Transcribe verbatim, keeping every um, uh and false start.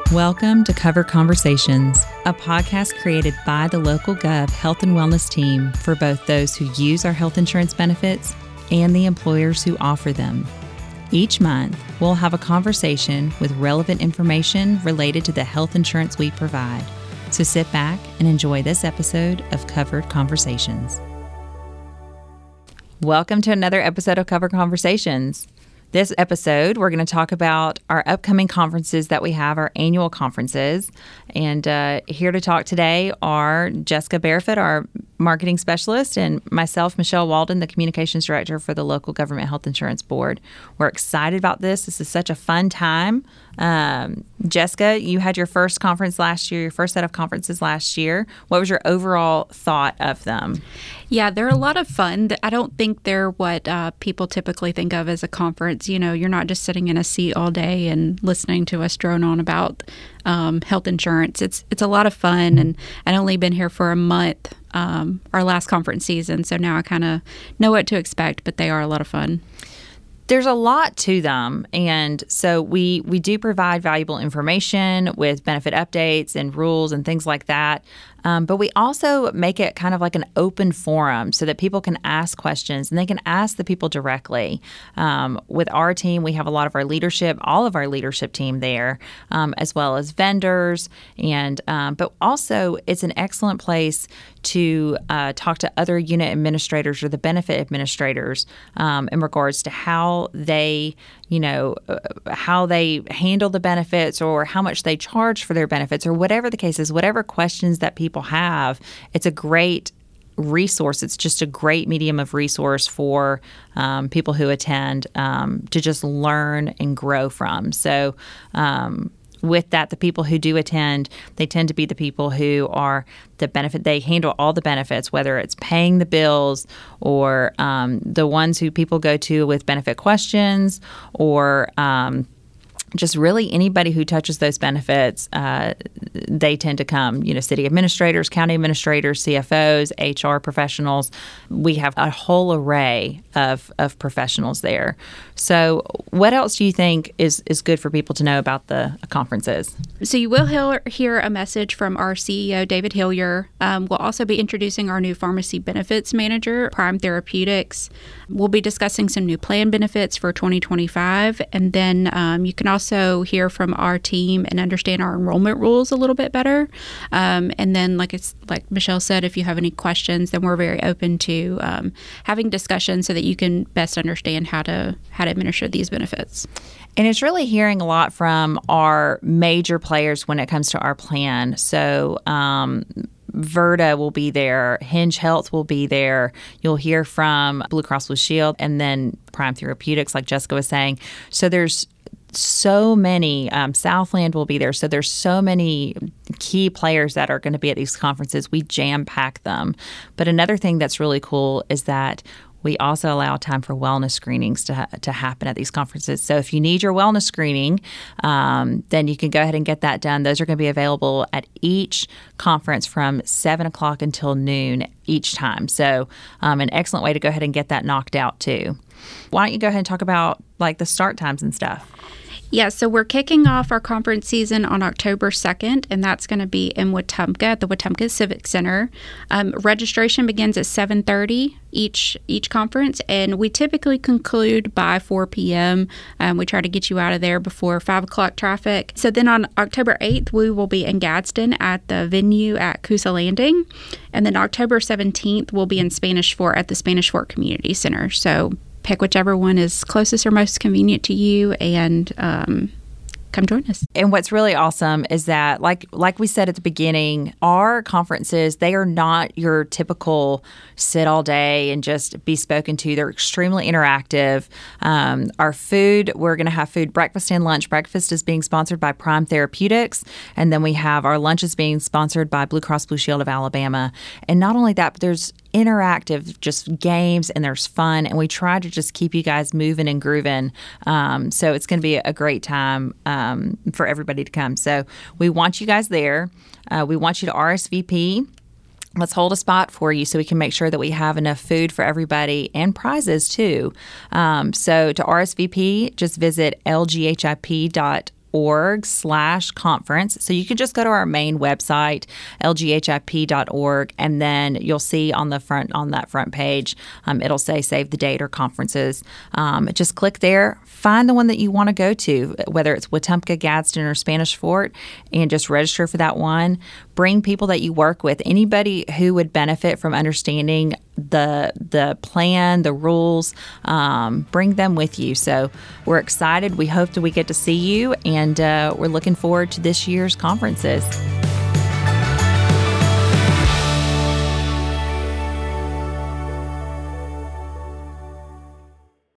Welcome to Covered Conversations, a podcast created by the local Gov Health and Wellness team for both those who use our health insurance benefits and the employers who offer them. Each month, we'll have a conversation with relevant information related to the health insurance we provide. So sit back and enjoy this episode of Covered Conversations. Welcome to another episode of Covered Conversations. This episode, we're going to talk about our upcoming conferences that we have, our annual conferences. And uh, here to talk today are Jessica Barefoot, our marketing specialist, and myself, Michelle Walden, the communications director for the local government health insurance board. We're excited about this. This is such a fun time. Um, Jessica, you had your first conference last year, your first set of conferences last year. What was your overall thought of them? Yeah, they're a lot of fun. I don't think they're what uh, people typically think of as a conference. You know, you're not just sitting in a seat all day and listening to us drone on about um, health insurance. It's it's a lot of fun, and I'd only been here for a month, um, our last conference season, so now I kind of know what to expect, but they are a lot of fun. There's a lot to them, and so we we do provide valuable information with benefit updates and rules and things like that. Um, but we also make it kind of like an open forum so that people can ask questions and they can ask the people directly. Um, with our team, we have a lot of our leadership, all of our leadership team there, um, as well as vendors. And um, but also, it's an excellent place to uh, talk to other unit administrators or the benefit administrators um, in regards to how they, you know, uh, how they handle the benefits or how much they charge for their benefits or whatever the case is, whatever questions that people have. It's a great resource. It's just a great medium of resource for um, people who attend um, to just learn and grow from. So um, with that, the people who do attend, they tend to be the people who are the benefit. They handle all the benefits, whether it's paying the bills or um, the ones who people go to with benefit questions or um, just really anybody who touches those benefits, uh, they tend to come, you know, city administrators, county administrators, C F Os, H R professionals. We have a whole array of, of professionals there. So what else do you think is, is good for people to know about the conferences? So you will hear, hear a message from our C E O, David Hillier. Um, we'll also be introducing our new pharmacy benefits manager, Prime Therapeutics. We'll be discussing some new plan benefits for twenty twenty-five. And then um, you can also also hear from our team and understand our enrollment rules a little bit better. Um, and then, like it's like Michelle said, if you have any questions, then we're very open to um, having discussions so that you can best understand how to how to administer these benefits. And it's really hearing a lot from our major players when it comes to our plan. So um, Virta will be there. Hinge Health will be there. You'll hear from Blue Cross Blue Shield and then Prime Therapeutics, like Jessica was saying. So there's so many, um, Southland will be there. So there's so many key players that are going to be at these conferences. We jam pack them. But another thing that's really cool is that we also allow time for wellness screenings to ha- to happen at these conferences. So if you need your wellness screening, um, then you can go ahead and get that done. Those are going to be available at each conference from seven o'clock until noon each time. So um, an excellent way to go ahead and get that knocked out too. Why don't you go ahead and talk about like the start times and stuff? Yeah, so we're kicking off our conference season on October second, and that's going to be in Wetumpka at the Wetumpka Civic Center. Um, registration begins at seven thirty each each conference, and we typically conclude by four p.m. Um, we try to get you out of there before five o'clock traffic. So then on October eighth, we will be in Gadsden at the venue at Coosa Landing, and then October seventeenth, we'll be in Spanish Fort at the Spanish Fort Community Center. So pick whichever one is closest or most convenient to you and um, come join us. And what's really awesome is that, like like we said at the beginning, our conferences, they are not your typical sit all day and just be spoken to. They're extremely interactive. Um, our food, we're going to have food breakfast and lunch. Breakfast is being sponsored by Prime Therapeutics, and then we have our lunches being sponsored by Blue Cross Blue Shield of Alabama. And not only that, but there's interactive just games and there's fun, and we try to just keep you guys moving and grooving. Um, so it's going to be a great time um, for everybody to come. So we want you guys there. Uh, we want you to R S V P. Let's hold a spot for you so we can make sure that we have enough food for everybody and prizes too. Um, so to R S V P, just visit L G H I P dot org slash conference. So you can just go to our main website, L G H I P dot org, and then you'll see on the front, on that front page, um, it'll say save the date or conferences. Um, just click there, find the one that you want to go to, whether it's Wetumpka, Gadsden, or Spanish Fort, and just register for that one. Bring people that you work with, anybody who would benefit from understanding the the plan, the rules, um, bring them with you. So we're excited. We hope that we get to see you, and uh, we're looking forward to this year's conferences.